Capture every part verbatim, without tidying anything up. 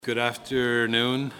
Good afternoon.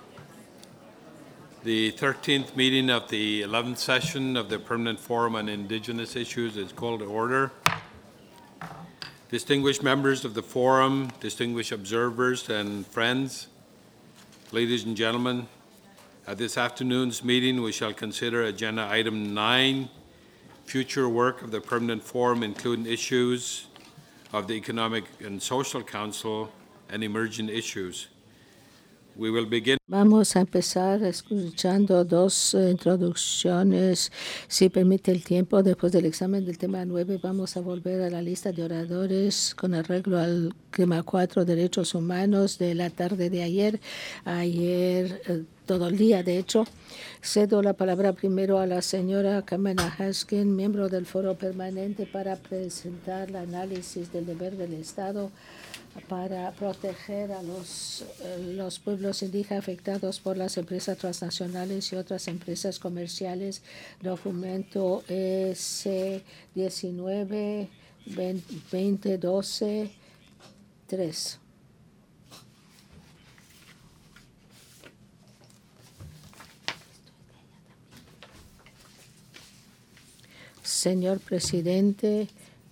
The thirteenth meeting of the eleventh session of the Permanent Forum on Indigenous Issues is called to order. Distinguished members of the Forum, distinguished observers and friends, ladies and gentlemen, at this afternoon's meeting we shall consider Agenda Item nine, future work of the Permanent Forum, including issues of the Economic and Social Council and emerging issues. We will begin. Vamos a empezar escuchando dos uh, introducciones, si permite el tiempo. Después del examen del tema nueve, vamos a volver a la lista de oradores con arreglo al tema cuatro, derechos humanos, de la tarde de ayer. Ayer, uh, todo el día, de hecho. Cedo la palabra primero a la señora Kamena Haskin, miembro del Foro Permanente, para presentar el análisis del deber del Estado para proteger a los, eh, los pueblos indígenas afectados por las empresas transnacionales y otras empresas comerciales. Documento E C diecinueve veinte doce tres. Señor presidente,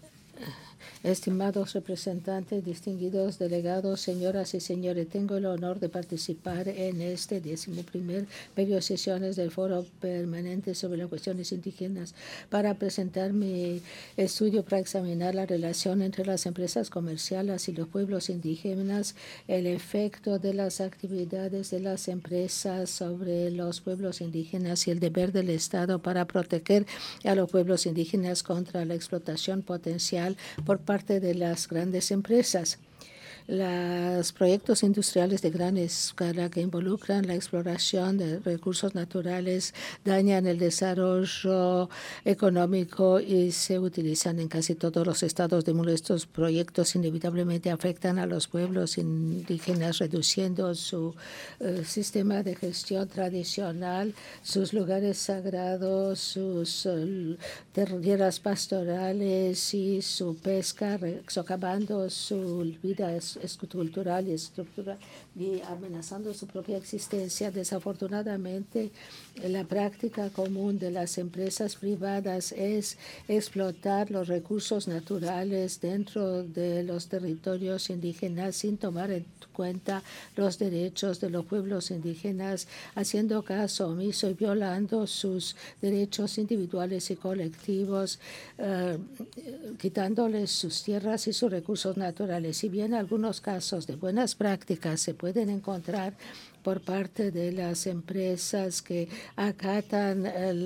estimados representantes, distinguidos delegados, señoras y señores, tengo el honor de participar en este decimoprimer periodo de sesiones del Foro Permanente sobre las cuestiones indígenas para presentar mi estudio para examinar la relación entre las empresas comerciales y los pueblos indígenas, el efecto de las actividades de las empresas sobre los pueblos indígenas y el deber del Estado para proteger a los pueblos indígenas contra la explotación potencial por parte de las grandes empresas. Los proyectos industriales de gran escala que involucran la exploración de recursos naturales dañan el desarrollo económico y se utilizan en casi todos los estados del mundo. Estos proyectos inevitablemente afectan a los pueblos indígenas, reduciendo su uh, sistema de gestión tradicional, sus lugares sagrados, sus uh, tierras pastorales y su pesca, socavando su vida cultural y estructural y amenazando su propia existencia. Desafortunadamente, la práctica común de las empresas privadas es explotar los recursos naturales dentro de los territorios indígenas sin tomar en cuenta los derechos de los pueblos indígenas, haciendo caso omiso y violando sus derechos individuales y colectivos, uh, quitándoles sus tierras y sus recursos naturales. Si bien algunos casos de buenas prácticas se pueden encontrar por parte de las empresas que acatan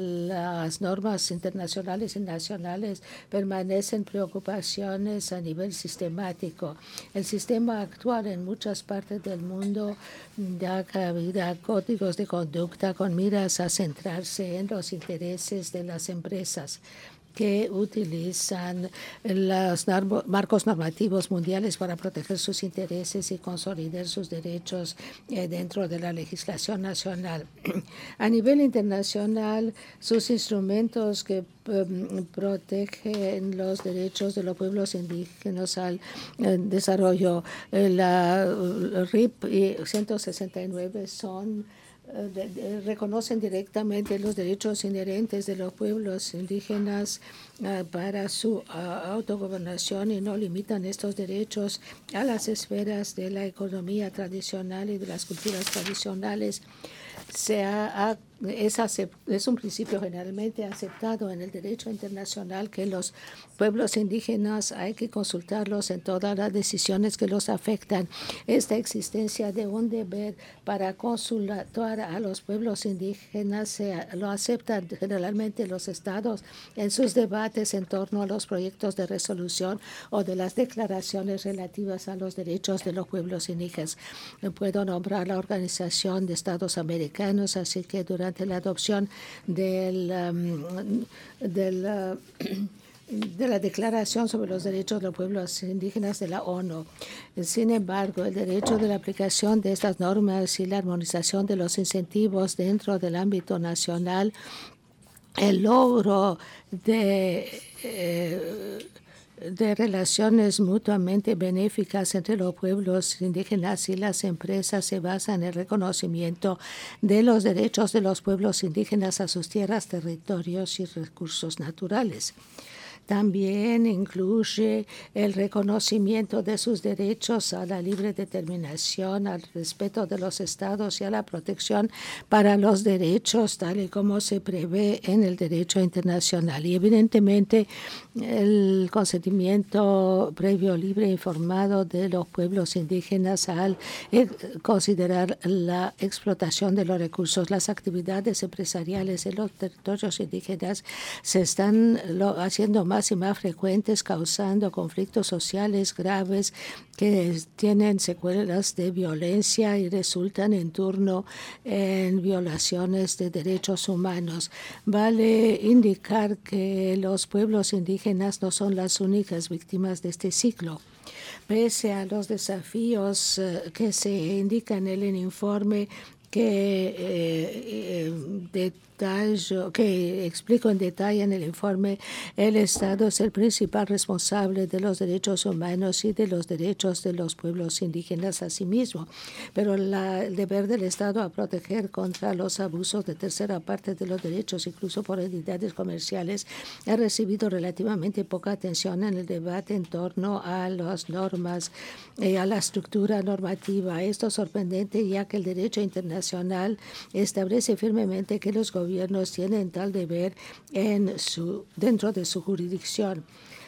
las normas internacionales y nacionales, permanecen preocupaciones a nivel sistemático. El sistema actual en muchas partes del mundo da cabida a códigos de conducta con miras a centrarse en los intereses de las empresas que utilizan los marcos normativos mundiales para proteger sus intereses y consolidar sus derechos eh, dentro de la legislación nacional. A nivel internacional, sus instrumentos que um, protegen los derechos de los pueblos indígenas al eh, desarrollo, eh, la R I P ciento sesenta y nueve son De, de, reconocen directamente los derechos inherentes de los pueblos indígenas uh, para su uh, autogobernación y no limitan estos derechos a las esferas de la economía tradicional y de las culturas tradicionales. Se ha, ha, es, es un principio generalmente aceptado en el derecho internacional que los pueblos indígenas hay que consultarlos en todas las decisiones que los afectan. Esta existencia de un deber para consultar a los pueblos indígenas se lo aceptan generalmente los estados en sus debates en torno a los proyectos de resolución o de las declaraciones relativas a los derechos de los pueblos indígenas. Puedo nombrar la Organización de Estados Americanos, así que durante la adopción del, um, del uh, de la Declaración sobre los Derechos de los Pueblos Indígenas de la ONU. Sin embargo, el derecho de la aplicación de estas normas y la armonización de los incentivos dentro del ámbito nacional, el logro de eh, de relaciones mutuamente benéficas entre los pueblos indígenas y las empresas se basa en el reconocimiento de los derechos de los pueblos indígenas a sus tierras, territorios y recursos naturales. También incluye el reconocimiento de sus derechos a la libre determinación, al respeto de los estados y a la protección para los derechos, tal y como se prevé en el derecho internacional. Y evidentemente el consentimiento previo, libre e informado de los pueblos indígenas al considerar la explotación de los recursos. Las actividades empresariales en los territorios indígenas se están haciendo más y más frecuentes, causando conflictos sociales graves que tienen secuelas de violencia y resultan en turno en violaciones de derechos humanos. Vale indicar que los pueblos indígenas no son las únicas víctimas de este ciclo. Pese a los desafíos uh, que se indican en el informe que eh, eh, detallo, que explico en detalle en el informe, el Estado es el principal responsable de los derechos humanos y de los derechos de los pueblos indígenas a sí mismo. Pero la, el deber del Estado a proteger contra los abusos de tercera parte de los derechos, incluso por entidades comerciales, ha recibido relativamente poca atención en el debate en torno a las normas y eh, a la estructura normativa. Esto es sorprendente, ya que el derecho internacional Nacional establece firmemente que los gobiernos tienen tal deber en su, dentro de su jurisdicción.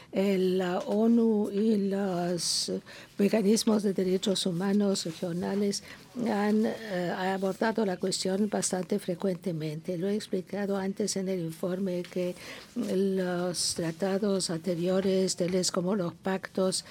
La ONU y los mecanismos de derechos humanos regionales han uh, abordado la cuestión bastante frecuentemente. Lo he explicado antes en el informe que los tratados anteriores, tales como los pactos,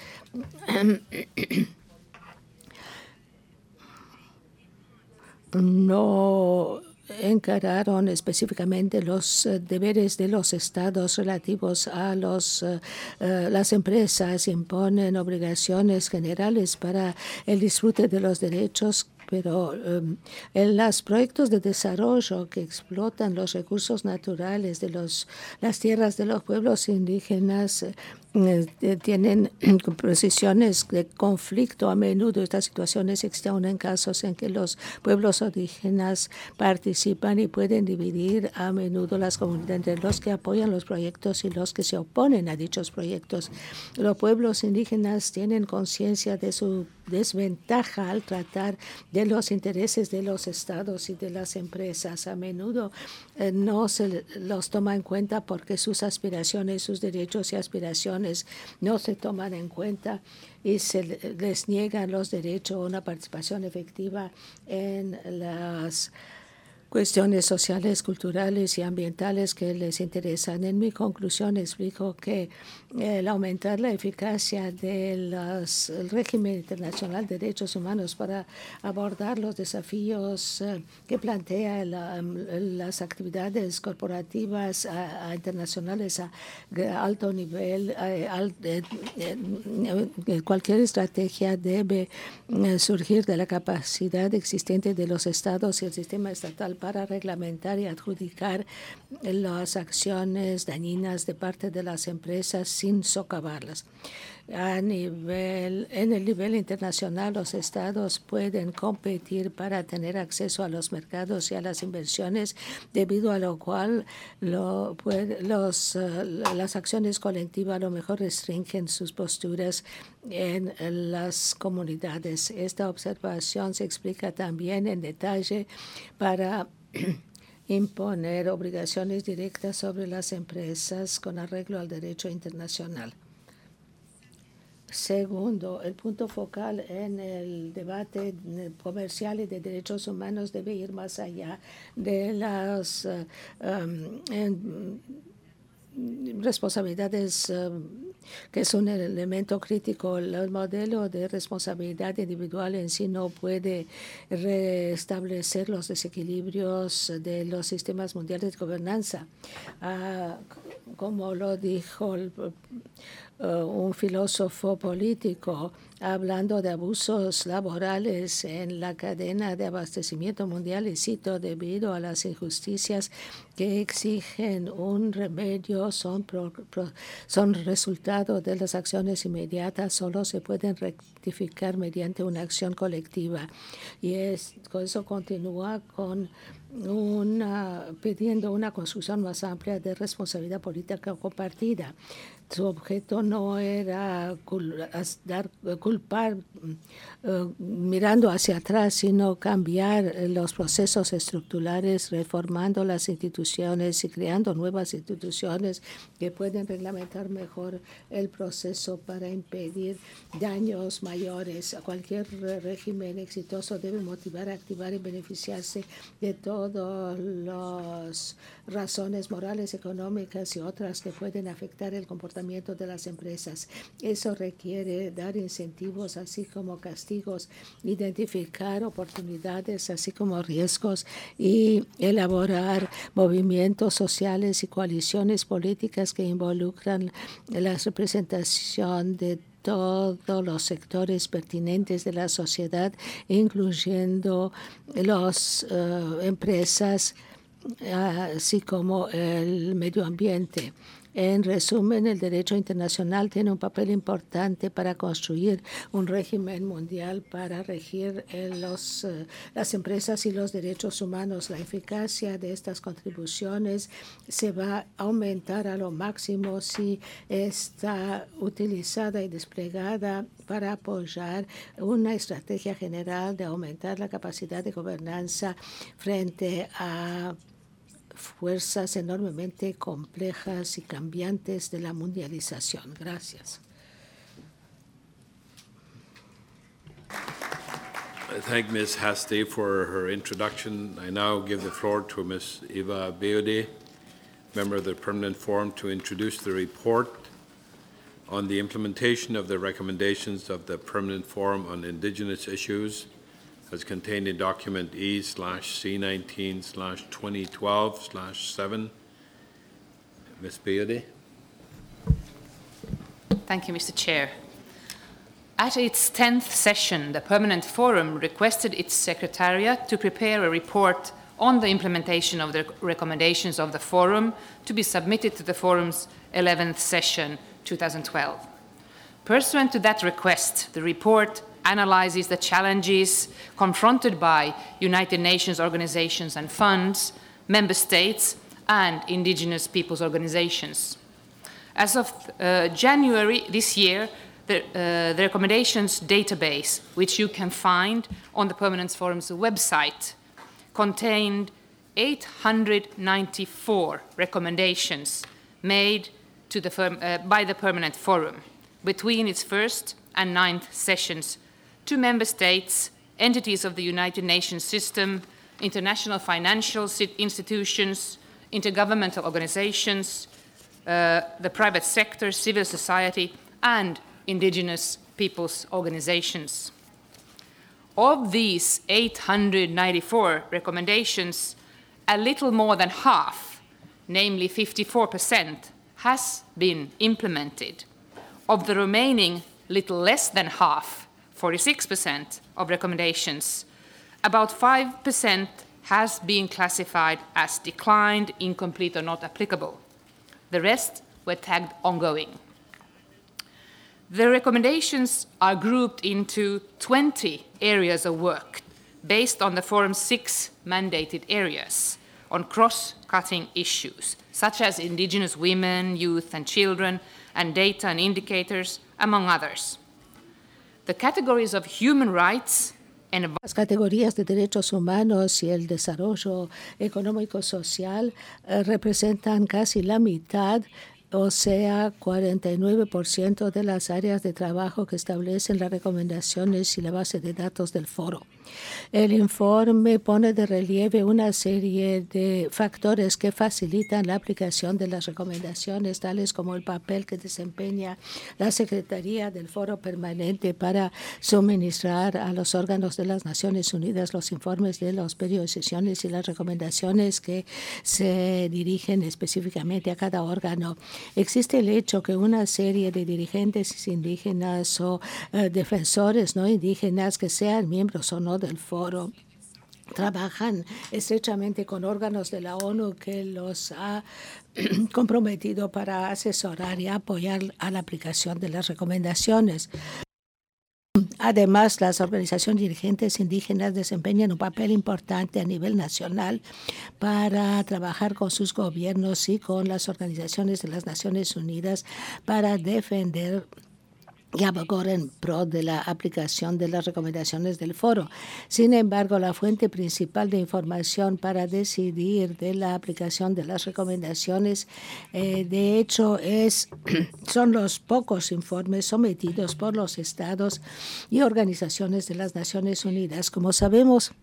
no encararon específicamente los uh, deberes de los estados relativos a los, uh, uh, las empresas, imponen obligaciones generales para el disfrute de los derechos, pero um, en los proyectos de desarrollo que explotan los recursos naturales de los, las tierras de los pueblos indígenas eh, tienen posiciones de conflicto a menudo. Estas situaciones existen en casos en que los pueblos indígenas participan y pueden dividir a menudo las comunidades entre los que apoyan los proyectos y los que se oponen a dichos proyectos. Los pueblos indígenas tienen conciencia de su desventaja al tratar de los intereses de los estados y de las empresas. A menudo eh, no se los toma en cuenta porque sus aspiraciones, sus derechos y aspiraciones no se toman en cuenta y se les niegan los derechos a una participación efectiva en las cuestiones sociales, culturales y ambientales que les interesan. En mi conclusión explico que el aumentar la eficacia del régimen internacional de derechos humanos para abordar los desafíos uh, que plantea la, las actividades corporativas a, a internacionales a, a alto nivel, a, a, eh, eh, cualquier estrategia debe eh, surgir de la capacidad existente de los estados y el sistema estatal para reglamentar y adjudicar las acciones dañinas de parte de las empresas sin socavarlas. A nivel, en el nivel internacional, los estados pueden competir para tener acceso a los mercados y a las inversiones, debido a lo cual lo, puede, los, uh, las acciones colectivas a lo mejor restringen sus posturas en las comunidades. Esta observación se explica también en detalle para imponer obligaciones directas sobre las empresas con arreglo al derecho internacional. Segundo, el punto focal en el debate comercial y de derechos humanos debe ir más allá de las uh, um, en, responsabilidades um, que es un elemento crítico. El modelo de responsabilidad individual en sí no puede restablecer los desequilibrios de los sistemas mundiales de gobernanza. Uh, como lo dijo el, uh, un filósofo político hablando de abusos laborales en la cadena de abastecimiento mundial, y cito: debido a las injusticias que exigen un remedio, son, pro, pro, son resultado de las acciones inmediatas, solo se pueden rectificar mediante una acción colectiva. Y es, con eso continúa con una, pidiendo una construcción más amplia de responsabilidad política compartida. Su objeto no era cul dar, culpar uh, mirando hacia atrás, sino cambiar los procesos estructurales, reformando las instituciones y creando nuevas instituciones que pueden reglamentar mejor el proceso para impedir daños mayores. Cualquier régimen exitoso debe motivar, activar y beneficiarse de todas las razones morales, económicas y otras que pueden afectar el comportamiento de las empresas. Eso requiere dar incentivos, así como castigos, identificar oportunidades, así como riesgos, y elaborar movimientos sociales y coaliciones políticas que involucran la representación de todos los sectores pertinentes de la sociedad, incluyendo las uh, empresas, así como el medio ambiente. En resumen, el derecho internacional tiene un papel importante para construir un régimen mundial para regir los, uh, las empresas y los derechos humanos. La eficacia de estas contribuciones se va a aumentar a lo máximo si está utilizada y desplegada para apoyar una estrategia general de aumentar la capacidad de gobernanza frente a fuerzas enormemente complejas y cambiantes de la mundialización. Gracias. I thank Miz Hasty for her introduction. I now give the floor to Miz Eva Beode, member of the Permanent Forum, to introduce the report on the implementation of the recommendations of the Permanent Forum on Indigenous Issues, as contained in document E slash C nineteen slash twenty twelve slash seven. Miz Beode. Thank you, Mister Chair. At its tenth session, the Permanent Forum requested its Secretariat to prepare a report on the implementation of the recommendations of the Forum to be submitted to the Forum's eleventh session, two thousand twelve. Pursuant to that request, the report analyzes the challenges confronted by United Nations organizations and funds, member states, and indigenous peoples' organizations. As of uh, January this year, the, uh, the recommendations database, which you can find on the Permanent Forum's website, contained eight hundred ninety-four recommendations made to the firm, uh, by the Permanent Forum between its first and ninth sessions to member states, entities of the United Nations system, international financial institutions, intergovernmental organizations, uh, the private sector, civil society, and indigenous peoples' organizations. Of these eight hundred ninety-four recommendations, a little more than half, namely fifty-four percent, has been implemented. Of the remaining little less than half, forty-six percent of recommendations, about five percent has been classified as declined, incomplete, or not applicable. The rest were tagged ongoing. The recommendations are grouped into twenty areas of work based on the Forum's six mandated areas on cross-cutting issues, such as indigenous women, youth, and children, and data and indicators, among others. The categories of human rights and Las categorías de derechos humanos y el desarrollo económico-social eh, representan casi la mitad, o sea, cuarenta y nueve por ciento de las áreas de trabajo que establecen las recomendaciones y la base de datos del foro. El informe pone de relieve una serie de factores que facilitan la aplicación de las recomendaciones, tales como el papel que desempeña la Secretaría del Foro Permanente para suministrar a los órganos de las Naciones Unidas los informes de los periodos de sesiones y las recomendaciones que se dirigen específicamente a cada órgano. Existe el hecho que una serie de dirigentes indígenas o uh, defensores no indígenas, que sean miembros o no del foro, trabajan estrechamente con órganos de la ONU que los ha comprometido para asesorar y apoyar a la aplicación de las recomendaciones. Además, las organizaciones dirigentes indígenas desempeñan un papel importante a nivel nacional para trabajar con sus gobiernos y con las organizaciones de las Naciones Unidas para defender y abogar en pro de la aplicación de las recomendaciones del foro. Sin embargo, la fuente principal de información para decidir de la aplicación de las recomendaciones, eh, de hecho, es, son los pocos informes sometidos por los estados y organizaciones de las Naciones Unidas. Como sabemos,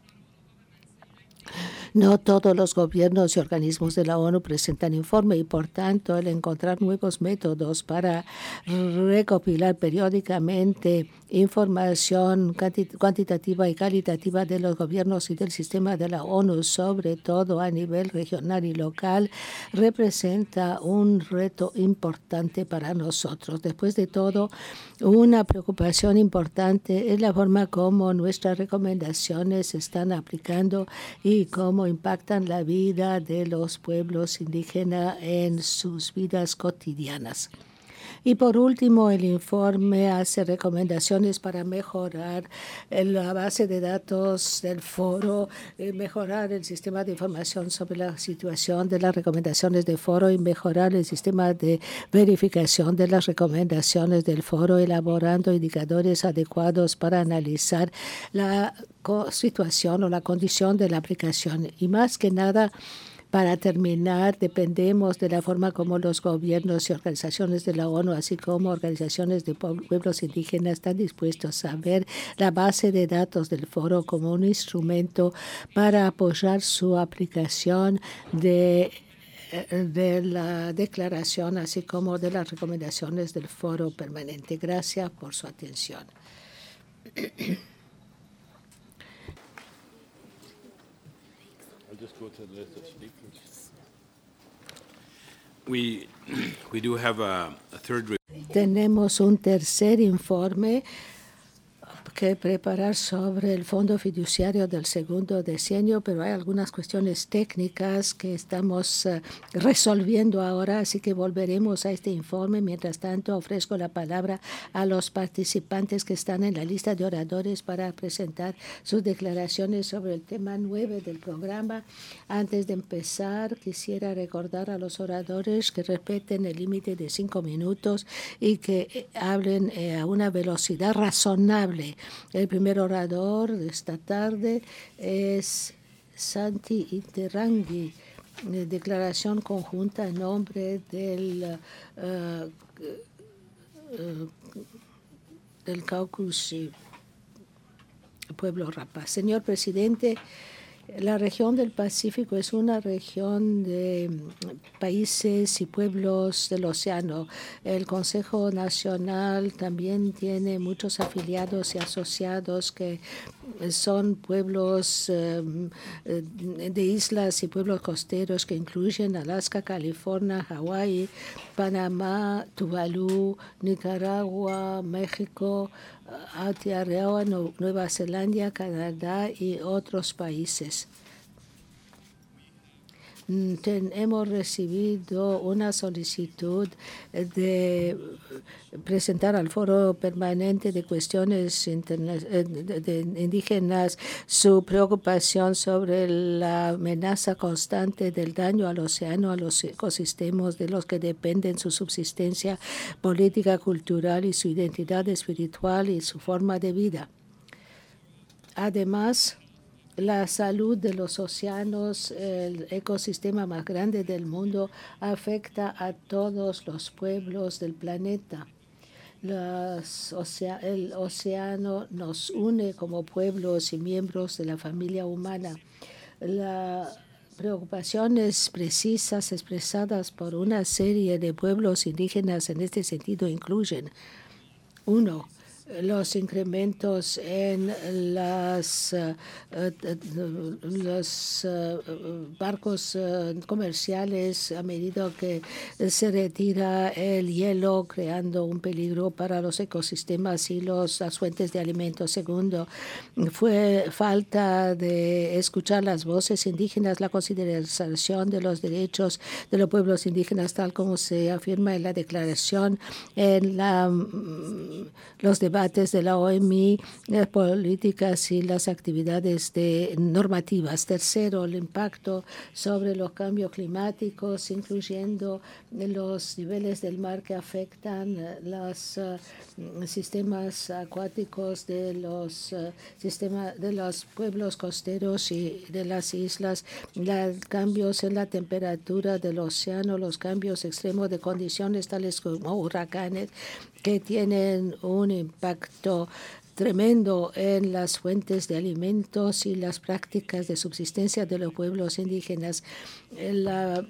no todos los gobiernos y organismos de la ONU presentan informe y, por tanto, el encontrar nuevos métodos para recopilar periódicamente información cuantitativa y calitativa de los gobiernos y del sistema de la ONU, sobre todo a nivel regional y local, representa un reto importante para nosotros. Después de todo, una preocupación importante es la forma como nuestras recomendaciones se están aplicando y cómo impactan la vida de los pueblos indígenas en sus vidas cotidianas. Y por último, el informe hace recomendaciones para mejorar la base de datos del foro, mejorar el sistema de información sobre la situación de las recomendaciones del foro y mejorar el sistema de verificación de las recomendaciones del foro, elaborando indicadores adecuados para analizar la situación o la condición de la aplicación. Y más que nada, para terminar, dependemos de la forma como los gobiernos y organizaciones de la ONU, así como organizaciones de pueblos indígenas, están dispuestos a ver la base de datos del foro como un instrumento para apoyar su aplicación de, de la declaración, así como de las recomendaciones del foro permanente. Gracias por su atención. Just go to the list of speakers. We, we do have a, a third. Tenemos un tercer informe que preparar sobre el Fondo Fiduciario del segundo decenio, pero hay algunas cuestiones técnicas que estamos uh, resolviendo ahora, así que volveremos a este informe. Mientras tanto, ofrezco la palabra a los participantes que están en la lista de oradores para presentar sus declaraciones sobre el tema nueve del programa. Antes de empezar, quisiera recordar a los oradores que respeten el límite de cinco minutos y que eh, hablen eh, a una velocidad razonable. El primer orador de esta tarde es Santi Interrangui, declaración conjunta en nombre del, uh, uh, del Caucus Pueblo Rapa. Señor presidente, la región del Pacífico es una región de países y pueblos del océano. El Consejo Nacional también tiene muchos afiliados y asociados que son pueblos um, de islas y pueblos costeros que incluyen Alaska, California, Hawái, Panamá, Tuvalu, Nicaragua, México, Aotearoa, Nueva Zelanda, Canadá y otros países. Ten, hemos recibido una solicitud de presentar al Foro Permanente de Cuestiones Interna de, de Indígenas su preocupación sobre la amenaza constante del daño al océano, a los ecosistemas de los que dependen su subsistencia política, cultural y su identidad espiritual y su forma de vida. Además, la salud de los océanos, el ecosistema más grande del mundo, afecta a todos los pueblos del planeta. Las ocea- el océano nos une como pueblos y miembros de la familia humana. Las preocupaciones precisas expresadas por una serie de pueblos indígenas en este sentido incluyen: uno, los incrementos en las, uh, uh, los uh, barcos uh, comerciales a medida que se retira el hielo, creando un peligro para los ecosistemas y los, las fuentes de alimentos. Segundo, fue falta de escuchar las voces indígenas, la consideración de los derechos de los pueblos indígenas, tal como se afirma en la declaración, en la, los debates de la O M I, las políticas y las actividades de normativas. Tercero, el impacto sobre los cambios climáticos, incluyendo los niveles del mar que afectan los uh, sistemas acuáticos de los uh, sistemas de los pueblos costeros y de las islas, los cambios en la temperatura del océano, los cambios extremos de condiciones tales como huracanes, que tienen un impacto tremendo en las fuentes de alimentos y las prácticas de subsistencia de los pueblos indígenas. La,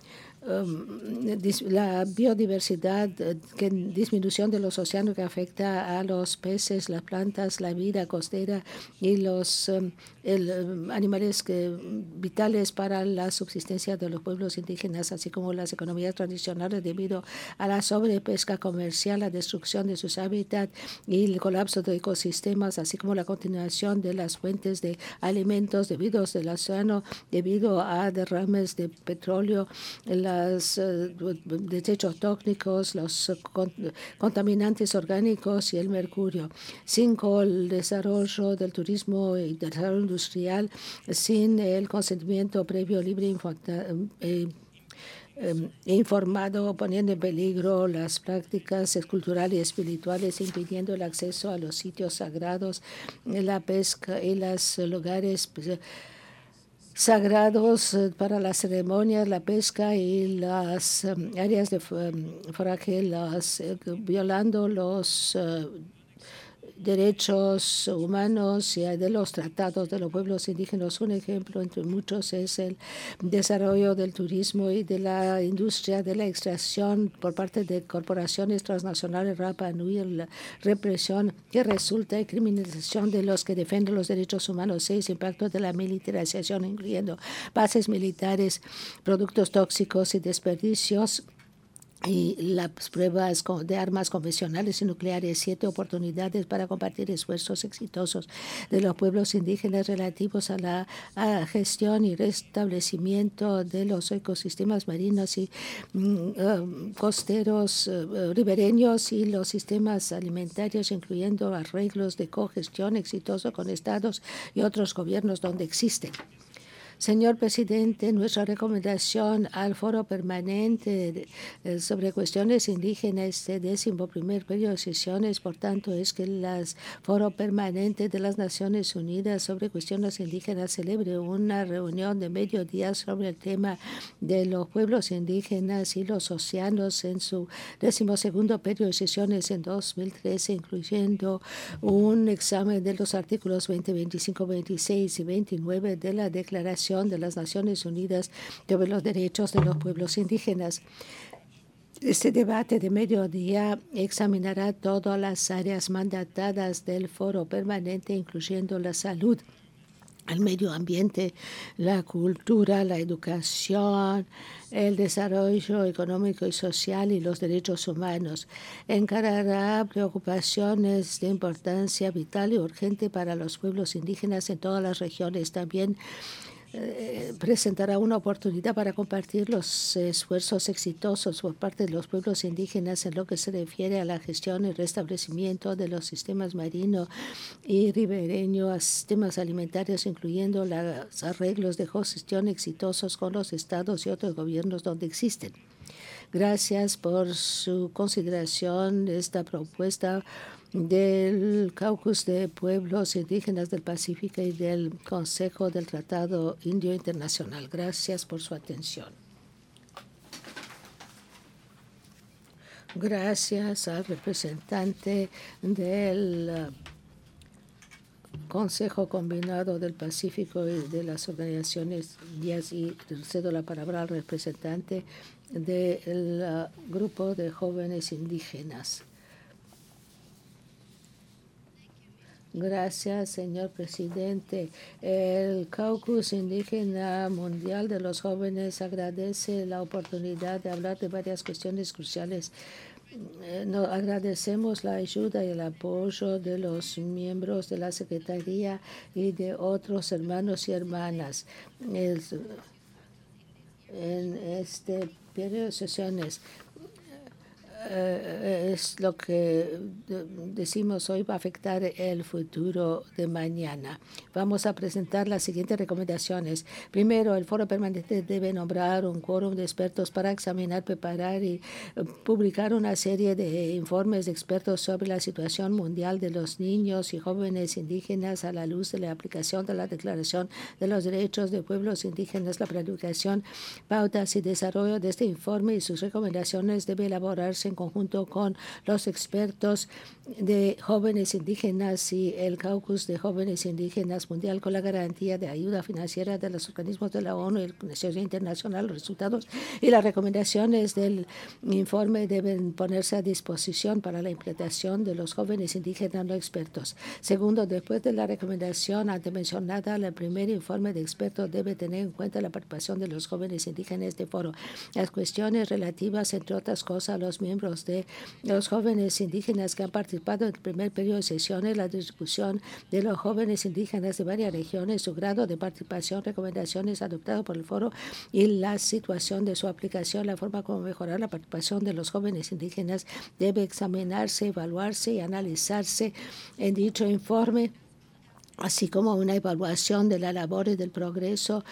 Um, la biodiversidad, que disminución de los océanos que afecta a los peces, las plantas, la vida costera y los um, el, um, animales que, vitales para la subsistencia de los pueblos indígenas, así como las economías tradicionales debido a la sobrepesca comercial, la destrucción de sus hábitats y el colapso de ecosistemas, así como la continuación de las fuentes de alimentos debido al océano, debido a derrames de petróleo, la los uh, desechos tóxicos, los uh, con, contaminantes orgánicos y el mercurio. Cinco, el desarrollo del turismo y del desarrollo industrial sin el consentimiento previo, libre e eh, informado, poniendo en peligro las prácticas culturales y espirituales, impidiendo el acceso a los sitios sagrados, la pesca y los lugares pues, sagrados para las ceremonias, la pesca y las um, áreas de um, foraje, las, eh, violando los uh, derechos humanos y de los tratados de los pueblos indígenas. Un ejemplo entre muchos es el desarrollo del turismo y de la industria de la extracción por parte de corporaciones transnacionales, Rapa Nui, la represión que resulta en criminalización de los que defienden los derechos humanos. Seis, impacto de la militarización, incluyendo bases militares, productos tóxicos y desperdicios y las pruebas de armas convencionales y nucleares. Siete, oportunidades para compartir esfuerzos exitosos de los pueblos indígenas relativos a la a gestión y restablecimiento de los ecosistemas marinos y uh, costeros uh, ribereños y los sistemas alimentarios, incluyendo arreglos de cogestión exitosos con estados y otros gobiernos donde existen. Señor presidente, nuestra recomendación al Foro Permanente sobre Cuestiones Indígenas, este décimo primer periodo de sesiones, por tanto, es que el Foro Permanente de las Naciones Unidas sobre Cuestiones Indígenas celebre una reunión de mediodía sobre el tema de los pueblos indígenas y los océanos en su décimo segundo periodo de sesiones en dos mil trece, incluyendo un examen de los artículos veinte, veinticinco, veintiséis y veintinueve de la Declaración de las Naciones Unidas sobre los Derechos de los Pueblos Indígenas. Este debate de mediodía examinará todas las áreas mandatadas del Foro Permanente, incluyendo la salud, el medio ambiente, la cultura, la educación, el desarrollo económico y social y los derechos humanos. Encarará preocupaciones de importancia vital y urgente para los pueblos indígenas en todas las regiones. También Eh, presentará una oportunidad para compartir los esfuerzos exitosos por parte de los pueblos indígenas en lo que se refiere a la gestión y restablecimiento de los sistemas marino y ribereño, a sistemas alimentarios, incluyendo los arreglos de gestión exitosos con los estados y otros gobiernos donde existen. Gracias por su consideración de esta propuesta del Caucus de Pueblos Indígenas del Pacífico y del Consejo del Tratado Indio Internacional. Gracias por su atención. Gracias al representante del uh, Consejo Combinado del Pacífico y de las organizaciones Díaz, y cedo la palabra al representante del uh, grupo de jóvenes indígenas. Gracias, señor presidente. El Caucus Indígena Mundial de los Jóvenes agradece la oportunidad de hablar de varias cuestiones cruciales. Eh, no, agradecemos la ayuda y el apoyo de los miembros de la Secretaría y de otros hermanos y hermanas el, en este periodo de sesiones. Uh, es lo que decimos hoy va a afectar el futuro de mañana. Vamos a presentar las siguientes recomendaciones. Primero, el foro permanente debe nombrar un quórum de expertos para examinar, preparar y uh, publicar una serie de informes de expertos sobre la situación mundial de los niños y jóvenes indígenas a la luz de la aplicación de la Declaración de los Derechos de Pueblos Indígenas. La planificación, pautas y desarrollo de este informe y sus recomendaciones debe elaborarse en conjunto con los expertos de jóvenes indígenas y el Caucus de Jóvenes Indígenas Mundial, con la garantía de ayuda financiera de los organismos de la ONU y la Comunidad Internacional. Los resultados y las recomendaciones del informe deben ponerse a disposición para la implementación de los jóvenes indígenas no expertos. Segundo, después de la recomendación antes mencionada, el primer informe de expertos debe tener en cuenta la participación de los jóvenes indígenas de foro. Las cuestiones relativas, entre otras cosas, a los miembros de los jóvenes indígenas que han participado en el primer periodo de sesiones, la distribución de los jóvenes indígenas de varias regiones, su grado de participación, recomendaciones adoptadas por el foro y la situación de su aplicación, la forma como mejorar la participación de los jóvenes indígenas debe examinarse, evaluarse y analizarse en dicho informe, así como una evaluación de la labor y del progreso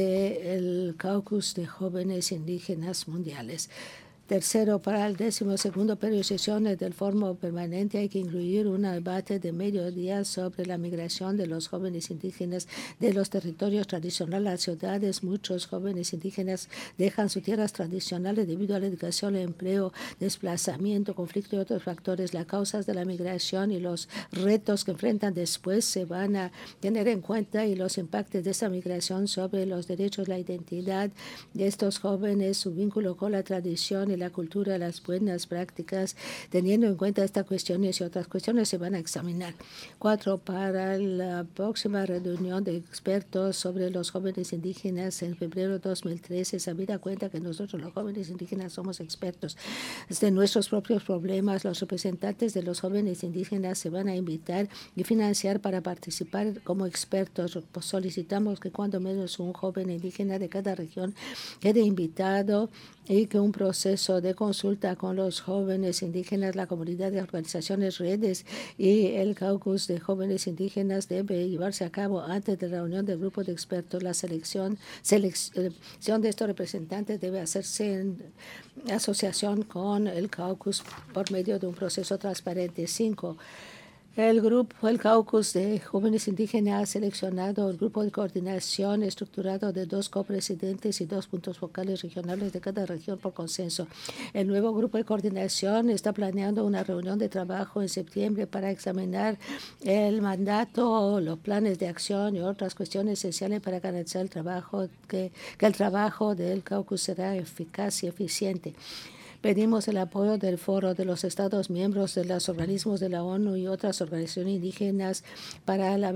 del Caucus de Jóvenes Indígenas Mundiales. Tercero, para el décimo segundo periodo de sesiones del Foro Permanente hay que incluir un debate de mediodía sobre la migración de los jóvenes indígenas de los territorios tradicionales a las ciudades. Muchos jóvenes indígenas dejan sus tierras tradicionales debido a la educación, el empleo, desplazamiento, conflicto y otros factores. Las causas de la migración y los retos que enfrentan después se van a tener en cuenta, y los impactos de esa migración sobre los derechos, la identidad de estos jóvenes, su vínculo con la tradición y la cultura, las buenas prácticas. Teniendo en cuenta estas cuestiones y otras cuestiones se van a examinar. Cuatro, para la próxima reunión de expertos sobre los jóvenes indígenas en febrero de dos mil trece, se habida cuenta que nosotros los jóvenes indígenas somos expertos de nuestros propios problemas. Los representantes de los jóvenes indígenas se van a invitar y financiar para participar como expertos. Pues solicitamos que cuando menos un joven indígena de cada región quede invitado y que un proceso de consulta con los jóvenes indígenas, la comunidad de organizaciones, redes y el Caucus de Jóvenes Indígenas debe llevarse a cabo antes de la reunión del grupo de expertos. La selección, selección de estos representantes debe hacerse en asociación con el Caucus por medio de un proceso transparente. Cinco, el grupo, el Caucus de Jóvenes Indígenas ha seleccionado el grupo de coordinación estructurado de dos copresidentes y dos puntos focales regionales de cada región por consenso. El nuevo grupo de coordinación está planeando una reunión de trabajo en septiembre para examinar el mandato, los planes de acción y otras cuestiones esenciales para garantizar el trabajo, que, que el trabajo del Caucus será eficaz y eficiente. Pedimos el apoyo del Foro, de los Estados miembros, de los organismos de la ONU y otras organizaciones indígenas para la,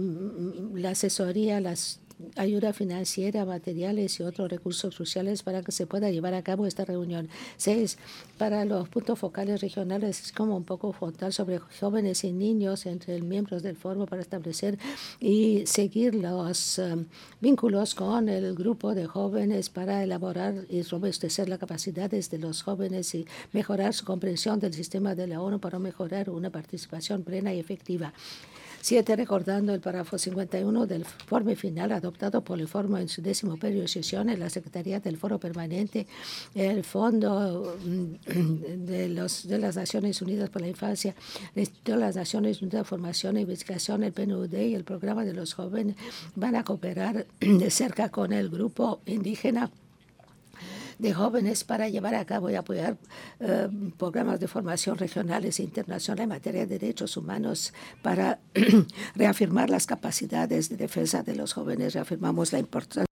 la asesoría, las ayuda financiera, materiales y otros recursos cruciales para que se pueda llevar a cabo esta reunión. Seis, para los puntos focales regionales, es como un poco frontal sobre jóvenes y niños entre miembros del foro para establecer y seguir los um, vínculos con el grupo de jóvenes para elaborar y robustecer las capacidades de los jóvenes y mejorar su comprensión del sistema de la ONU para mejorar una participación plena y efectiva. Siete, recordando el párrafo cincuenta y uno del informe final adoptado por el Foro en su décimo periodo de sesiones, la Secretaría del Foro Permanente, el Fondo de, los, de las Naciones Unidas por la Infancia, el Instituto de las Naciones Unidas de Formación e Investigación, el P N U D y el Programa de los Jóvenes van a cooperar de cerca con el grupo indígena de jóvenes para llevar a cabo y apoyar eh, programas de formación regionales e internacionales en materia de derechos humanos para reafirmar las capacidades de defensa de los jóvenes. Reafirmamos la importancia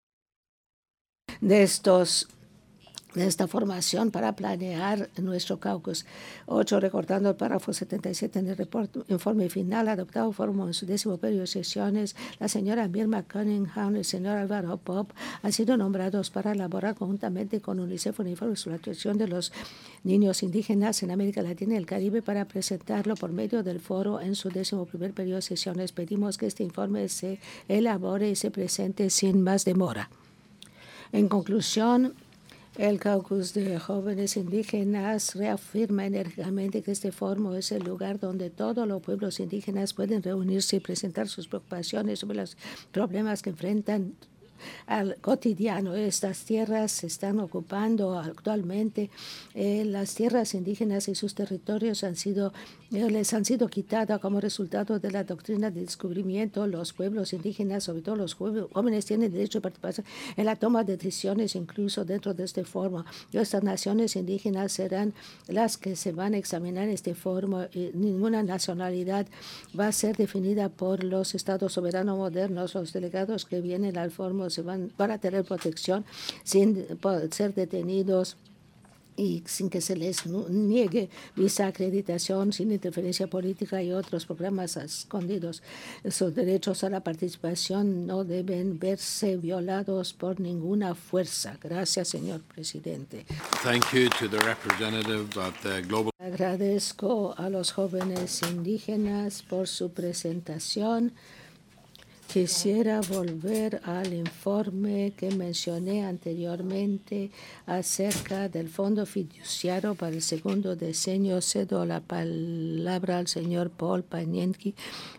de estos de esta formación para planear nuestro caucus. Ocho, recordando el párrafo setenta y siete en el reporte, informe final adoptado en su décimo periodo de sesiones, la señora Mirna Cunningham y el señor Álvaro Pop han sido nombrados para elaborar conjuntamente con UNICEF un informe sobre la situación de los niños indígenas en América Latina y el Caribe para presentarlo por medio del foro en su décimo primer periodo de sesiones. Pedimos que este informe se elabore y se presente sin más demora. En conclusión, el Caucus de Jóvenes Indígenas reafirma enérgicamente que este foro es el lugar donde todos los pueblos indígenas pueden reunirse y presentar sus preocupaciones sobre los problemas que enfrentan al cotidiano. Estas tierras se están ocupando actualmente. Eh, las tierras indígenas y sus territorios han sido, eh, les han sido quitadas como resultado de la doctrina de descubrimiento. Los pueblos indígenas, sobre todo los jóvenes, tienen derecho a participar en la toma de decisiones, incluso dentro de este foro. Estas naciones indígenas serán las que se van a examinar en este foro. Y ninguna nacionalidad va a ser definida por los estados soberanos modernos. Los delegados que vienen al foro se van para tener protección sin ser detenidos y sin que se les niegue visa acreditación, sin interferencia política y otros programas escondidos. Sus derechos a la participación no deben verse violados por ninguna fuerza. Gracias, señor presidente. Thank you to the representative of the Global. Agradezco a los jóvenes indígenas por su presentación. Quisiera volver al informe que mencioné anteriormente acerca del Fondo Fiduciario para el segundo decenio. Cedo la palabra al señor Paul Panienki,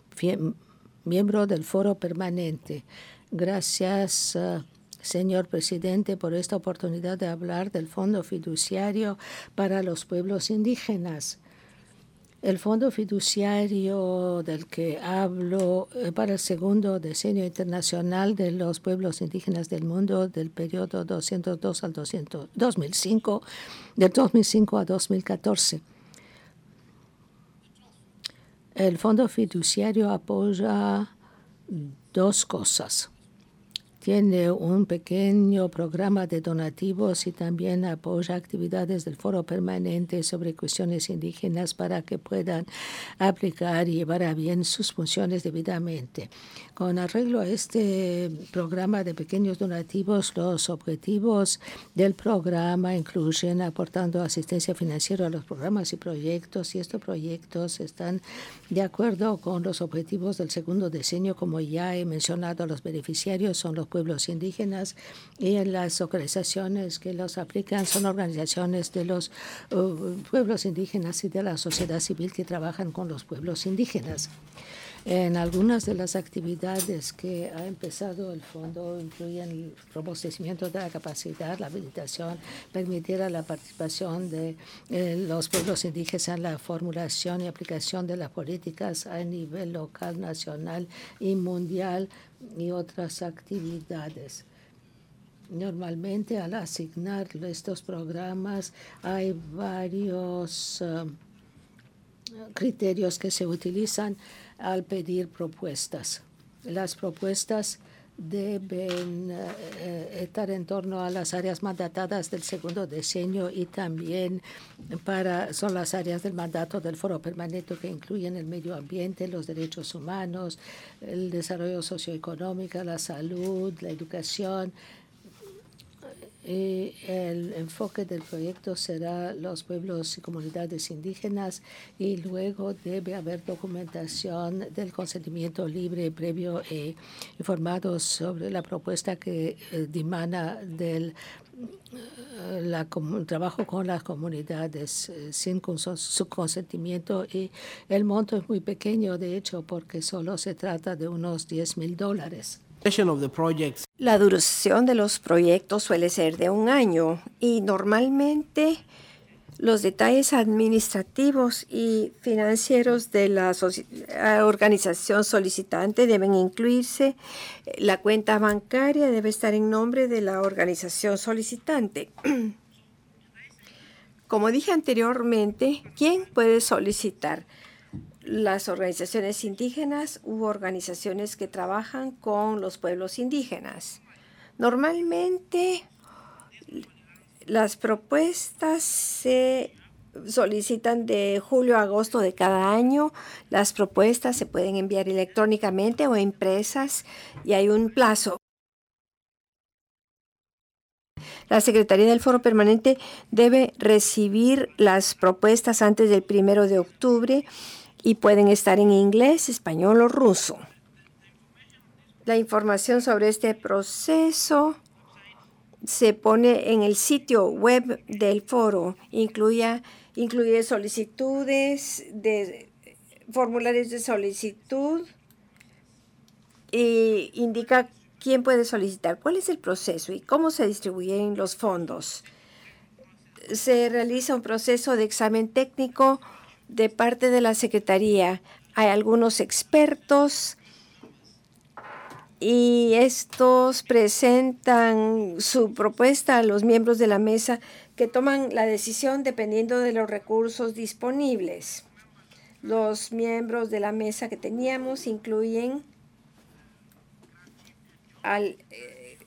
miembro del Foro Permanente. Gracias, uh, señor presidente, por esta oportunidad de hablar del Fondo Fiduciario para los pueblos indígenas. El Fondo Fiduciario del que hablo eh, para el segundo decenio internacional de los pueblos indígenas del mundo del periodo doscientos dos al doscientos, dos mil cinco, del dos mil cinco a dos mil catorce. El Fondo Fiduciario apoya dos cosas. Tiene un pequeño programa de donativos y también apoya actividades del Foro Permanente sobre cuestiones indígenas para que puedan aplicar y llevar a bien sus funciones debidamente. Con arreglo a este programa de pequeños donativos, los objetivos del programa incluyen aportando asistencia financiera a los programas y proyectos, y estos proyectos están de acuerdo con los objetivos del segundo decenio. Como ya he mencionado, los beneficiarios son los pueblos indígenas y en las organizaciones que los aplican son organizaciones de los uh, pueblos indígenas y de la sociedad civil que trabajan con los pueblos indígenas. En algunas de las actividades que ha empezado el fondo incluyen el robustecimiento de la capacidad, la habilitación, permitir a la participación de eh, los pueblos indígenas en la formulación y aplicación de las políticas a nivel local, nacional y mundial y otras actividades. Normalmente al asignar estos programas hay varios uh, criterios que se utilizan al pedir propuestas. Las propuestas deben uh, estar en torno a las áreas mandatadas del segundo decenio y también para, son las áreas del mandato del Foro Permanente que incluyen el medio ambiente, los derechos humanos, el desarrollo socioeconómico, la salud, la educación. Y el enfoque del proyecto será los pueblos y comunidades indígenas y luego debe haber documentación del consentimiento libre, previo e informado sobre la propuesta que eh, dimana del eh, la, trabajo con las comunidades eh, sin su consentimiento, y el monto es muy pequeño, de hecho, porque solo se trata de unos diez mil dólares. La duración de los proyectos suele ser de un año y normalmente Los detalles administrativos y financieros de la organización solicitante deben incluirse. La cuenta bancaria debe estar en nombre de la organización solicitante. Como dije anteriormente, ¿quién puede solicitar? Las organizaciones indígenas u organizaciones que trabajan con los pueblos indígenas. Normalmente, las propuestas se solicitan de julio a agosto de cada año. Las propuestas se pueden enviar electrónicamente o impresas y hay un plazo. La Secretaría del Foro Permanente debe recibir las propuestas antes del primero de octubre y pueden estar en inglés, español o ruso. La información sobre este proceso se pone en el sitio web del foro. Incluye, incluye solicitudes, de formularios de solicitud e indica quién puede solicitar, cuál es el proceso y cómo se distribuyen los fondos. Se realiza un proceso de examen técnico de parte de la Secretaría. Hay algunos expertos y estos presentan su propuesta a los miembros de la mesa que toman la decisión dependiendo de los recursos disponibles. Los miembros de la mesa que teníamos incluyen al eh,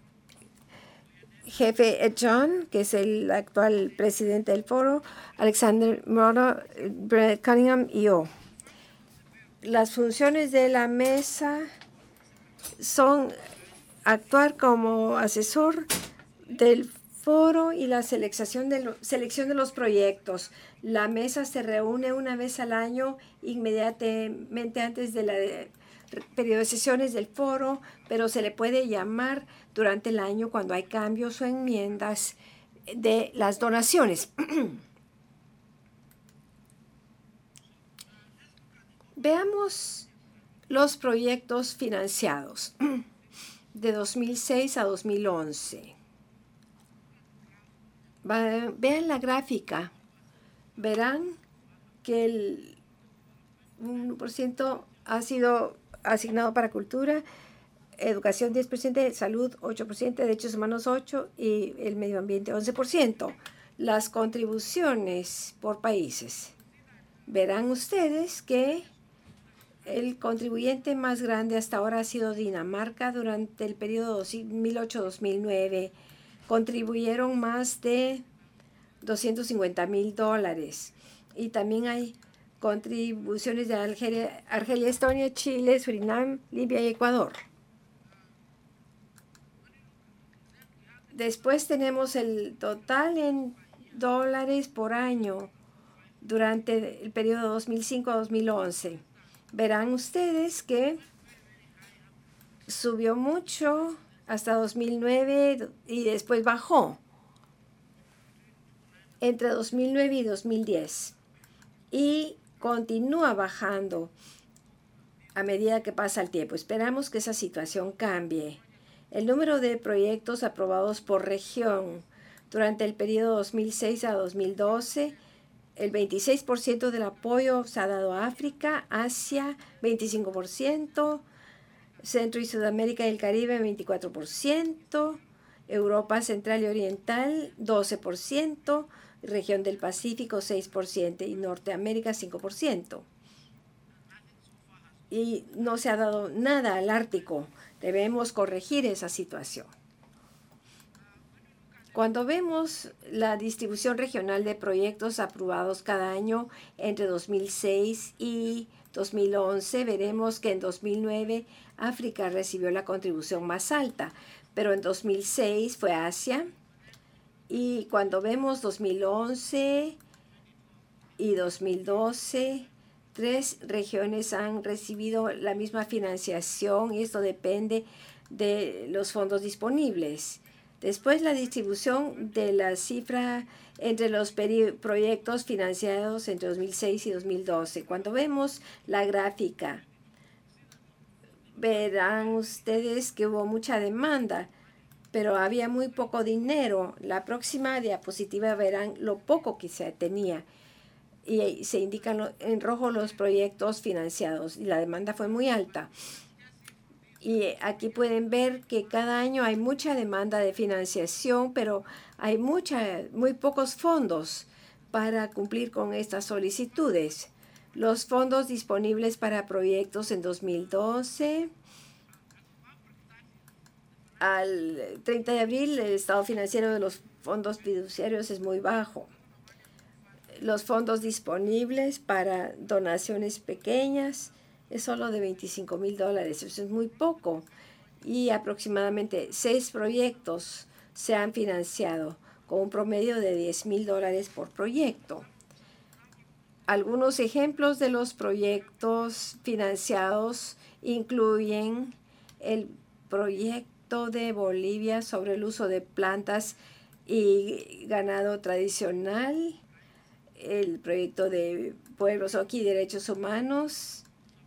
jefe Ed John, que es el actual presidente del foro, Alexander Moro, Brett Cunningham y yo. Las funciones de la mesa son actuar como asesor del foro y la selección de, lo, selección de los proyectos. La mesa se reúne una vez al año, inmediatamente antes del periodo de sesiones del foro, pero se le puede llamar durante el año cuando hay cambios o enmiendas de las donaciones. Veamos los proyectos financiados de dos mil seis a dos mil once. Vean la gráfica. Verán que el uno por ciento ha sido asignado para cultura, educación diez por ciento, salud ocho por ciento, derechos humanos ocho por ciento y el medio ambiente once por ciento. Las contribuciones por países. Verán ustedes que el contribuyente más grande hasta ahora ha sido Dinamarca. Durante el periodo dos mil ocho a dos mil nueve contribuyeron más de doscientos cincuenta mil dólares. Y también hay contribuciones de Argelia, Argelia, Estonia, Chile, Surinam, Libia y Ecuador. Después tenemos el total en dólares por año durante el periodo dos mil cinco a dos mil once. Verán ustedes que subió mucho hasta dos mil nueve y después bajó entre dos mil nueve y dos mil diez. Y continúa bajando a medida que pasa el tiempo. Esperamos que esa situación cambie. El número de proyectos aprobados por región durante el periodo dos mil seis a dos mil doce, el veintiséis por ciento del apoyo se ha dado a África, Asia veinticinco por ciento, Centro y Sudamérica y el Caribe veinticuatro por ciento, Europa Central y Oriental doce por ciento, región del Pacífico seis por ciento y Norteamérica cinco por ciento. Y no se ha dado nada al Ártico. Debemos corregir esa situación. Cuando vemos la distribución regional de proyectos aprobados cada año entre dos mil seis y dos mil once, veremos que en dos mil nueve África recibió la contribución más alta, pero en dos mil seis fue Asia. Y cuando vemos dos mil once y dos mil doce, tres regiones han recibido la misma financiación y esto depende de los fondos disponibles. Después, la distribución de la cifra entre los proyectos financiados entre dos mil seis y dos mil doce. Cuando vemos la gráfica, verán ustedes que hubo mucha demanda pero había muy poco dinero. La próxima diapositiva verán lo poco que se tenía. Y se indican en rojo los proyectos financiados y la demanda fue muy alta. Y aquí pueden ver que cada año hay mucha demanda de financiación, pero hay mucha, muy pocos fondos para cumplir con estas solicitudes. Los fondos disponibles para proyectos en dos mil doce. Al treinta de abril, el estado financiero de los fondos fiduciarios es muy bajo. Los fondos disponibles para donaciones pequeñas es solo de veinticinco mil dólares. Eso es muy poco. Y aproximadamente seis proyectos se han financiado con un promedio de diez mil dólares por proyecto. Algunos ejemplos de los proyectos financiados incluyen el proyecto de Bolivia sobre el uso de plantas y ganado tradicional, el proyecto de Pueblos Oki y Derechos Humanos,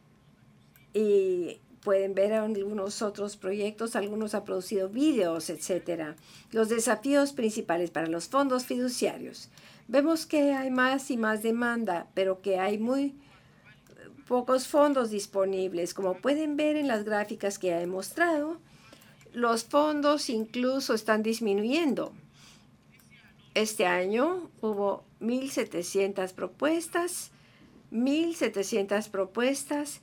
y pueden ver algunos otros proyectos, algunos han producido videos, etcétera. Los desafíos principales para los fondos fiduciarios. Vemos que hay más y más demanda, pero que hay muy pocos fondos disponibles. Como pueden ver en las gráficas que he mostrado, los fondos incluso están disminuyendo. Este año hubo mil setecientas propuestas, mil setecientas propuestas,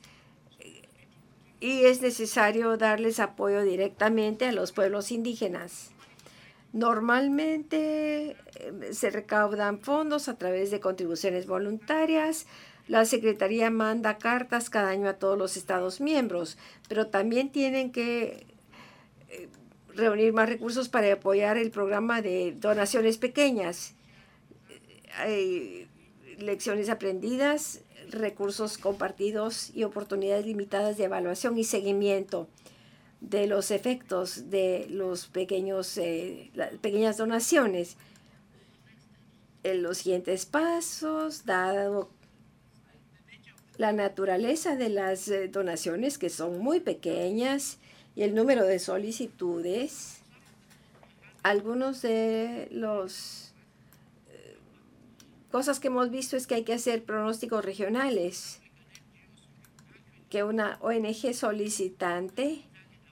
y es necesario darles apoyo directamente a los pueblos indígenas. Normalmente eh, se recaudan fondos a través de contribuciones voluntarias. La Secretaría manda cartas cada año a todos los Estados miembros, pero también tienen que eh, reunir más recursos para apoyar el programa de donaciones pequeñas. Hay lecciones aprendidas, recursos compartidos y oportunidades limitadas de evaluación y seguimiento de los efectos de los pequeños, eh, las pequeñas donaciones. En los siguientes pasos, dado la naturaleza de las eh, donaciones, que son muy pequeñas, y el número de solicitudes, algunos de los eh, cosas que hemos visto es que hay que hacer pronósticos regionales, que una O N G solicitante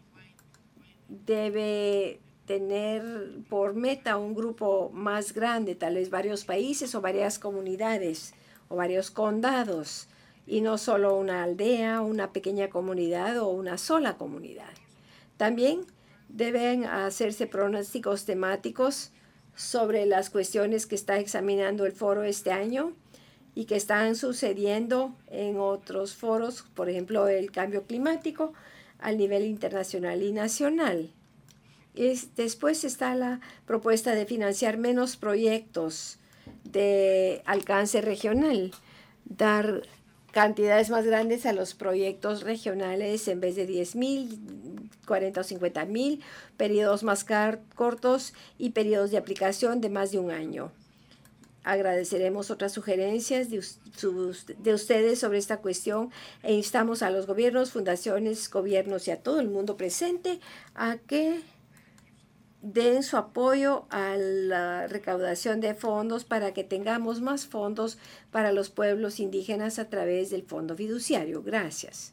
debe tener por meta un grupo más grande, tal vez varios países o varias comunidades o varios condados, y no solo una aldea, una pequeña comunidad o una sola comunidad. También deben hacerse pronósticos temáticos sobre las cuestiones que está examinando el foro este año y que están sucediendo en otros foros, por ejemplo, el cambio climático al nivel internacional y nacional. Es, después está la propuesta de financiar menos proyectos de alcance regional, dar cantidades más grandes a los proyectos regionales en vez de diez mil, cuarenta o cincuenta mil, periodos más cortos y periodos de aplicación de más de un año. Agradeceremos otras sugerencias de, sus, de ustedes sobre esta cuestión e instamos a los gobiernos, fundaciones, gobiernos y a todo el mundo presente a que den su apoyo a la recaudación de fondos para que tengamos más fondos para los pueblos indígenas a través del Fondo Fiduciario. Gracias.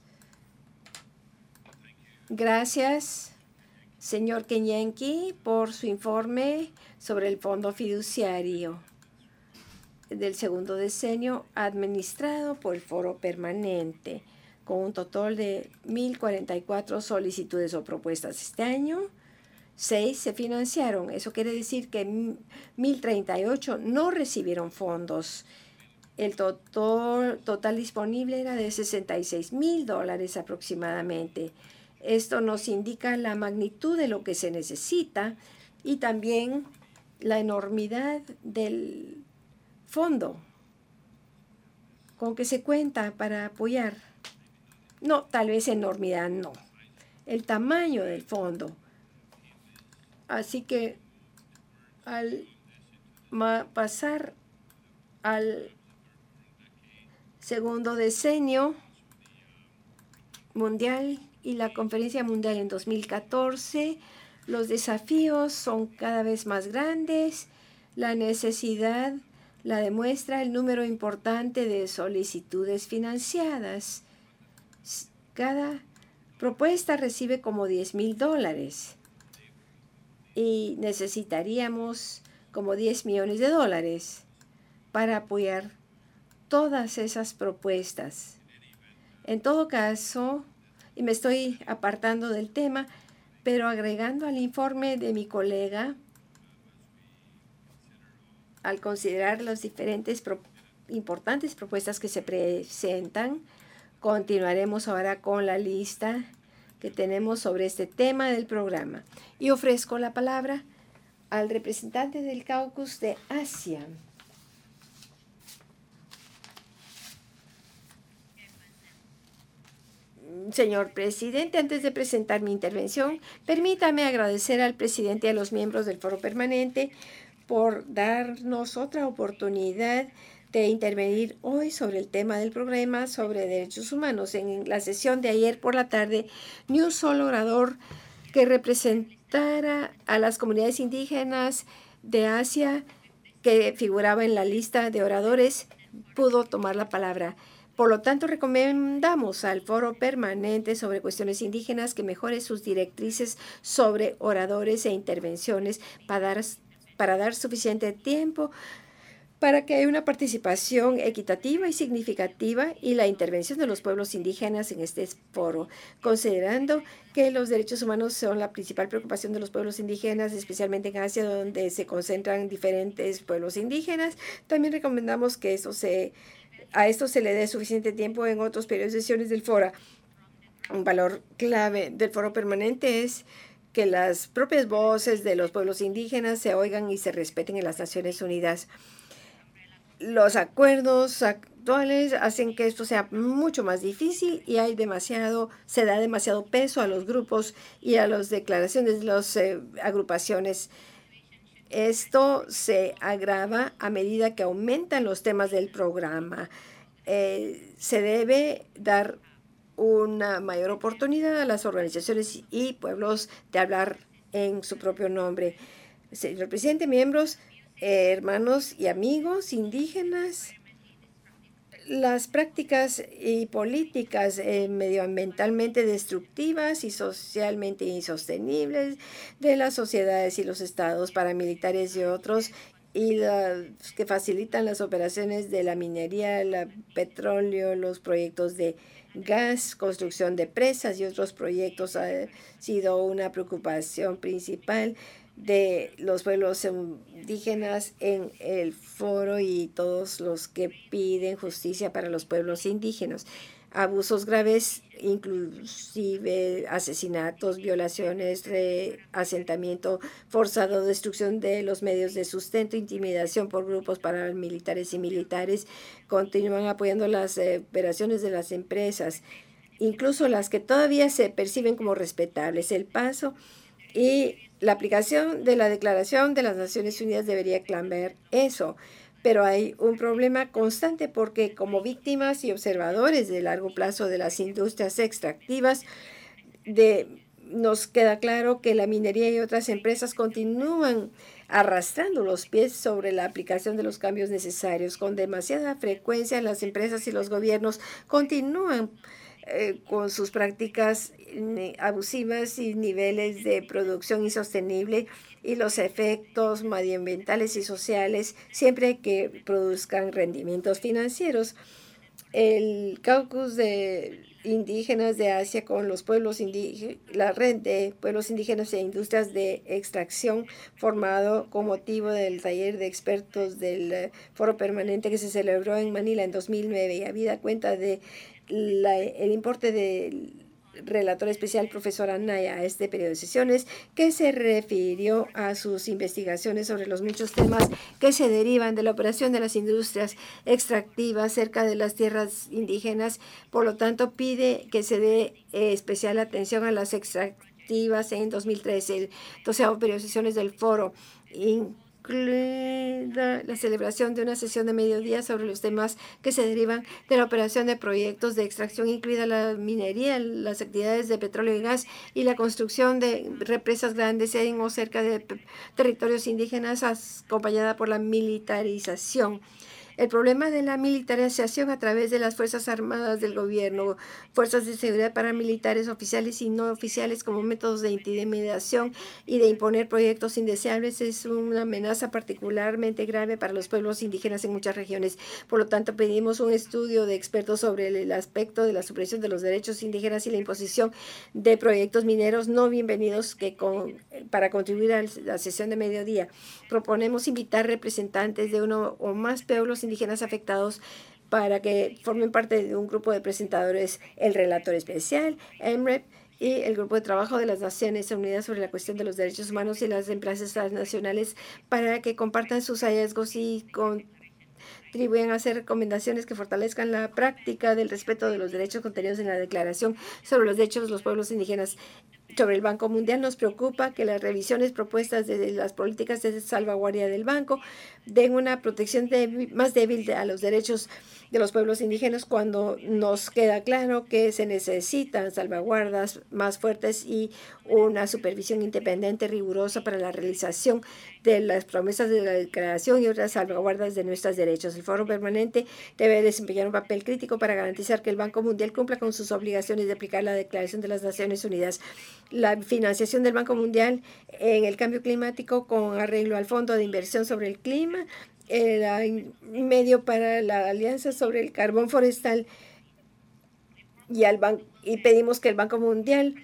Gracias, señor Keñenqui, por su informe sobre el Fondo Fiduciario del segundo decenio administrado por el Foro Permanente, con un total de mil cuarenta y cuatro solicitudes o propuestas este año. Seis se financiaron. Eso quiere decir que mil treinta y ocho no recibieron fondos. El total, total disponible era de sesenta y seis mil dólares aproximadamente. Esto nos indica la magnitud de lo que se necesita y también la enormidad del fondo con que se cuenta para apoyar. No, tal vez enormidad no. El tamaño del fondo. Así que al pasar al segundo decenio mundial y la conferencia mundial en dos mil catorce, Los desafíos son cada vez más grandes. La necesidad la demuestra el número importante de solicitudes financiadas. Cada propuesta recibe como diez mil dólares y necesitaríamos como diez millones de dólares para apoyar todas esas propuestas. En todo caso, y me estoy apartando del tema, pero agregando al informe de mi colega, al considerar las diferentes pro- importantes propuestas que se presentan, continuaremos ahora con la lista que tenemos sobre este tema del programa. Y ofrezco la palabra al representante del Caucus de Asia. Señor presidente, antes de presentar mi intervención, permítame agradecer al presidente y a los miembros del Foro Permanente por darnos otra oportunidad de intervenir hoy sobre el tema del programa sobre derechos humanos. En la sesión de ayer por la tarde, ni un solo orador que representara a las comunidades indígenas de Asia que figuraba en la lista de oradores pudo tomar la palabra. Por lo tanto, recomendamos al Foro Permanente sobre Cuestiones Indígenas que mejore sus directrices sobre oradores e intervenciones para dar, para dar suficiente tiempo para que haya una participación equitativa y significativa y la intervención de los pueblos indígenas en este foro, considerando que los derechos humanos son la principal preocupación de los pueblos indígenas, especialmente en Asia, donde se concentran diferentes pueblos indígenas. También recomendamos que eso se, a esto se le dé suficiente tiempo en otros periodos de sesiones del foro. Un valor clave del Foro Permanente es que las propias voces de los pueblos indígenas se oigan y se respeten en las Naciones Unidas. Los acuerdos actuales hacen que esto sea mucho más difícil y hay demasiado, se da demasiado peso a los grupos y a las declaraciones de las eh, agrupaciones. Esto se agrava a medida que aumentan los temas del programa. Eh, se debe dar una mayor oportunidad a las organizaciones y pueblos de hablar en su propio nombre. Señor presidente, miembros, Eh, hermanos y amigos indígenas, las prácticas y políticas eh, medioambientalmente destructivas y socialmente insostenibles de las sociedades y los estados paramilitares y otros, y las que facilitan las operaciones de la minería, el petróleo, los proyectos de gas, construcción de presas y otros proyectos ha sido una preocupación principal de los pueblos indígenas en el foro y todos los que piden justicia para los pueblos indígenas. Abusos graves, inclusive asesinatos, violaciones, asentamiento forzado, destrucción de los medios de sustento, intimidación por grupos paramilitares y militares, continúan apoyando las eh, operaciones de las empresas, incluso las que todavía se perciben como respetables. El paso y la aplicación de la Declaración de las Naciones Unidas debería clamar eso, pero hay un problema constante porque como víctimas y observadores de largo plazo de las industrias extractivas, de, nos queda claro que la minería y otras empresas continúan arrastrando los pies sobre la aplicación de los cambios necesarios. Con demasiada frecuencia, las empresas y los gobiernos continúan Eh, con sus prácticas abusivas y niveles de producción insostenible y los efectos medioambientales y sociales siempre que produzcan rendimientos financieros. El Caucus de Indígenas de Asia con los pueblos indígenas, la red de pueblos indígenas e industrias de extracción formado con motivo del taller de expertos del Foro Permanente que se celebró en Manila en dos mil nueve y habida cuenta de La, el importe del relator especial profesor Anaya a este periodo de sesiones, que se refirió a sus investigaciones sobre los muchos temas que se derivan de la operación de las industrias extractivas cerca de las tierras indígenas. Por lo tanto, pide que se dé eh, especial atención a las extractivas en dos mil trece, el doceavo periodo de sesiones del foro. In, incluida la celebración de una sesión de mediodía sobre los temas que se derivan de la operación de proyectos de extracción, incluida la minería, las actividades de petróleo y gas y la construcción de represas grandes en o cerca de territorios indígenas, acompañada por la militarización. El problema de la militarización a través de las Fuerzas Armadas del gobierno, fuerzas de seguridad paramilitares oficiales y no oficiales como métodos de intimidación y de imponer proyectos indeseables es una amenaza particularmente grave para los pueblos indígenas en muchas regiones. Por lo tanto, pedimos un estudio de expertos sobre el aspecto de la supresión de los derechos indígenas y la imposición de proyectos mineros no bienvenidos que con, para contribuir a la sesión de mediodía. Proponemos invitar representantes de uno o más pueblos indígenas afectados para que formen parte de un grupo de presentadores, el relator especial, M R E P, y el Grupo de Trabajo de las Naciones Unidas sobre la cuestión de los derechos humanos y las empresas transnacionales para que compartan sus hallazgos y contribuyan a hacer recomendaciones que fortalezcan la práctica del respeto de los derechos contenidos en la Declaración sobre los Derechos de los Pueblos Indígenas. Sobre el Banco Mundial, nos preocupa que las revisiones propuestas de las políticas de salvaguardia del banco den una protección débil, más débil a los derechos de los pueblos indígenas cuando nos queda claro que se necesitan salvaguardas más fuertes y una supervisión independiente rigurosa para la realización de las promesas de la Declaración y otras salvaguardas de nuestros derechos. El Foro Permanente debe desempeñar un papel crítico para garantizar que el Banco Mundial cumpla con sus obligaciones de aplicar la Declaración de las Naciones Unidas. La financiación del Banco Mundial en el cambio climático con arreglo al Fondo de Inversión sobre el Clima, el medio para la Alianza sobre el Carbón Forestal y, al ban y pedimos que el Banco Mundial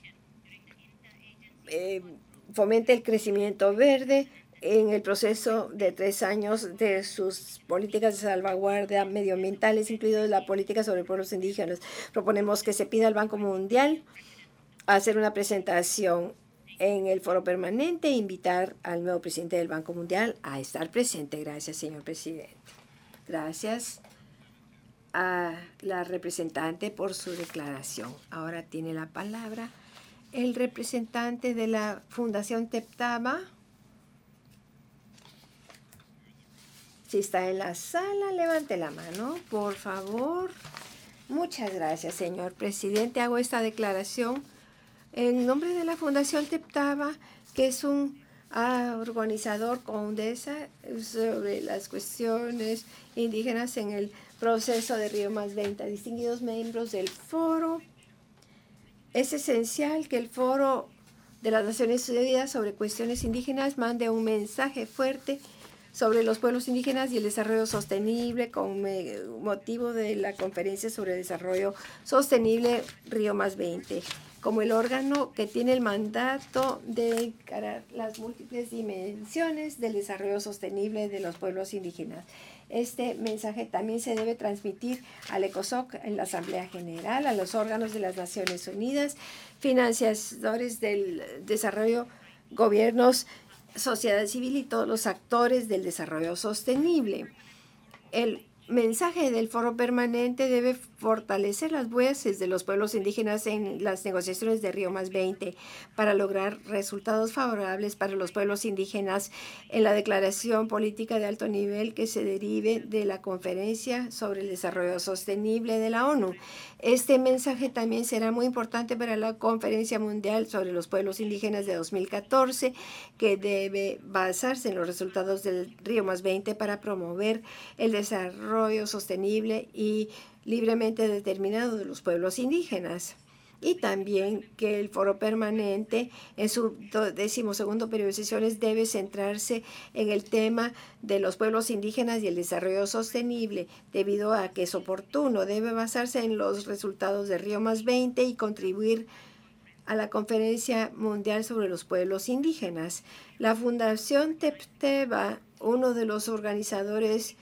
eh, fomente el crecimiento verde en el proceso de tres años de sus políticas de salvaguardia medioambientales, incluido la política sobre pueblos indígenas. Proponemos que se pida al Banco Mundial a hacer una presentación en el foro permanente e invitar al nuevo presidente del Banco Mundial a estar presente. Gracias, señor presidente. Gracias a la representante por su declaración. Ahora tiene la palabra el representante de la Fundación Teptaba. Si está en la sala, levante la mano, por favor. Muchas gracias, señor presidente. Hago esta declaración en nombre de la Fundación Teptaba, que es un uh, organizador CONDESA sobre las cuestiones indígenas en el proceso de Río Más veinte. Distinguidos miembros del foro, es esencial que el foro de las Naciones Unidas sobre cuestiones indígenas mande un mensaje fuerte sobre los pueblos indígenas y el desarrollo sostenible con motivo de la Conferencia sobre Desarrollo Sostenible Río Más veinte, como el órgano que tiene el mandato de encarar las múltiples dimensiones del desarrollo sostenible de los pueblos indígenas. Este mensaje también se debe transmitir al ECOSOC en la Asamblea General, a los órganos de las Naciones Unidas, financiadores del desarrollo, gobiernos, sociedad civil y todos los actores del desarrollo sostenible. El mensaje del foro permanente debe fortalecer las voces de los pueblos indígenas en las negociaciones de Río Más veinte para lograr resultados favorables para los pueblos indígenas en la declaración política de alto nivel que se derive de la Conferencia sobre el Desarrollo Sostenible de la ONU. Este mensaje también será muy importante para la Conferencia Mundial sobre los Pueblos Indígenas de dos mil catorce, que debe basarse en los resultados del Río Más veinte para promover el desarrollo sostenible y libremente determinado de los pueblos indígenas. Y también que el foro permanente en su decimosegundo periodo de sesiones debe centrarse en el tema de los pueblos indígenas y el desarrollo sostenible, debido a que es oportuno. Debe basarse en los resultados de Río Más veinte y contribuir a la Conferencia Mundial sobre los Pueblos Indígenas. La Fundación Tepteba, uno de los organizadores,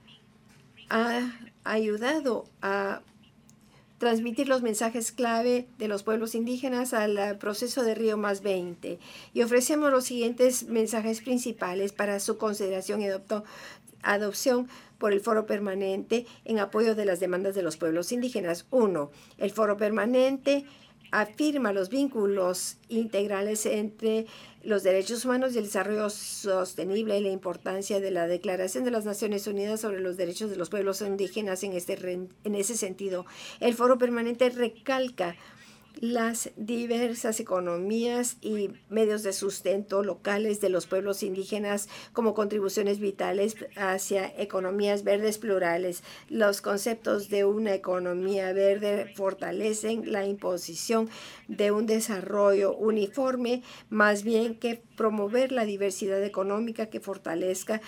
ha ayudado a transmitir los mensajes clave de los pueblos indígenas al proceso de Río Más veinte, y ofrecemos los siguientes mensajes principales para su consideración y adopto, adopción por el foro permanente en apoyo de las demandas de los pueblos indígenas. Uno, el foro permanente afirma los vínculos integrales entre los derechos humanos y el desarrollo sostenible y la importancia de la Declaración de las Naciones Unidas sobre los Derechos de los Pueblos Indígenas en, este, en ese sentido. El Foro Permanente recalca las diversas economías y medios de sustento locales de los pueblos indígenas como contribuciones vitales hacia economías verdes plurales. Los conceptos de una economía verde fortalecen la imposición de un desarrollo uniforme, más bien que promover la diversidad económica que fortalezca